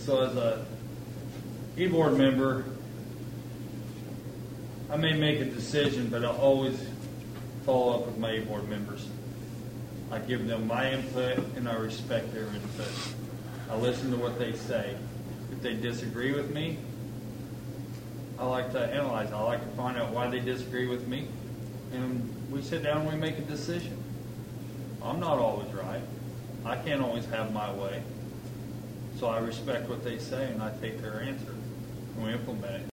So as a e-board member, I may make a decision, but I'll always follow up with my e-board members. I give them my input and I respect their input. I listen to what they say. If they disagree with me, I like to analyze. I like to find out why they disagree with me. And we sit down and we make a decision. I'm not always right. I can't always have my way. So I respect what they say and I take their answer and we implement it.